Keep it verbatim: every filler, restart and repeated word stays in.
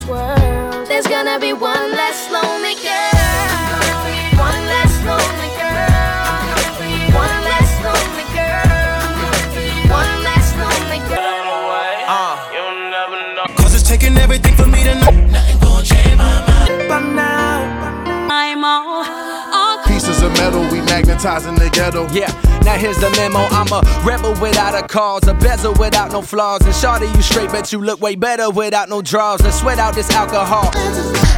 world. There's gonna be one less lonely girl. One less lonely girl. One less lonely girl. One less lonely girl. Uh, you'll never know. Cause it's taking everything for me to know. Nothing gon' change my mind. But now I'm all, all pieces of metal, we magnetizing the ghetto. Yeah, now here's the memo. I'm a rebel without a cause, a bezel without no flaws. And shawty, you straight, bet you look way better without no draws. Let's sweat out this alcohol.